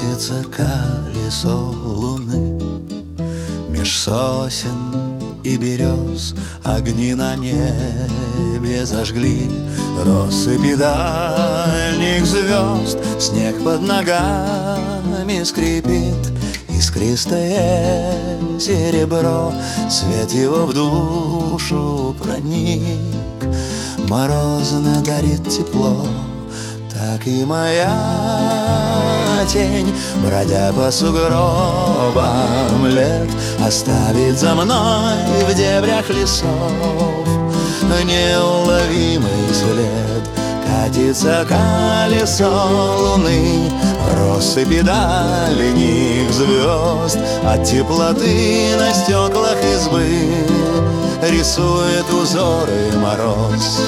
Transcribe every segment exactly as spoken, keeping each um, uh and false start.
катится колесо луны. Меж сосен и берез огни на небе зажгли россыпи дальних звезд. Снег под ногами скрипит, искристое серебро, свет его в душу проник, морозно дарит тепло. Так и моя тень, бродя по сугробам лет, оставит за мной в дебрях лесов неуловимый след. Катится колесо луны, россыпи дальних звезд. От теплоты на стеклах избы рисует узоры мороз.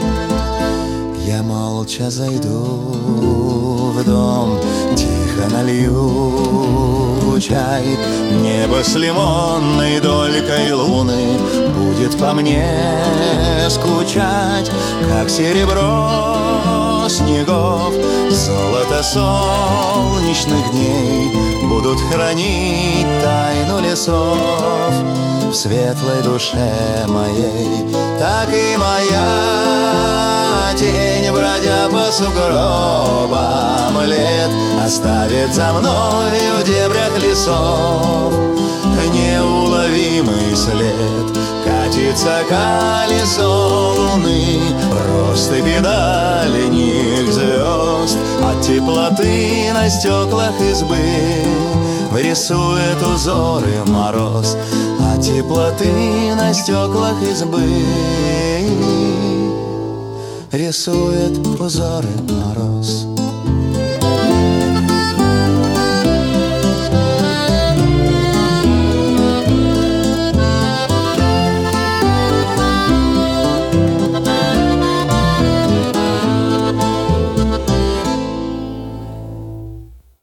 Я молча зайду в дом, тихо налью чай. Небо с лимонной долькой луны будет по мне скучать, как серебро снегов. Золото солнечных дней будут хранить тайну лесов в светлой душе моей. Так и моя тень, бродя по сугробам лет, оставит за мной в дебрях лесов неуловимый след. Катится колесо луны, россыпи дальних звезд. От теплоты на стеклах избы рисует узоры мороз. От теплоты на стеклах избы рисует узоры мороз.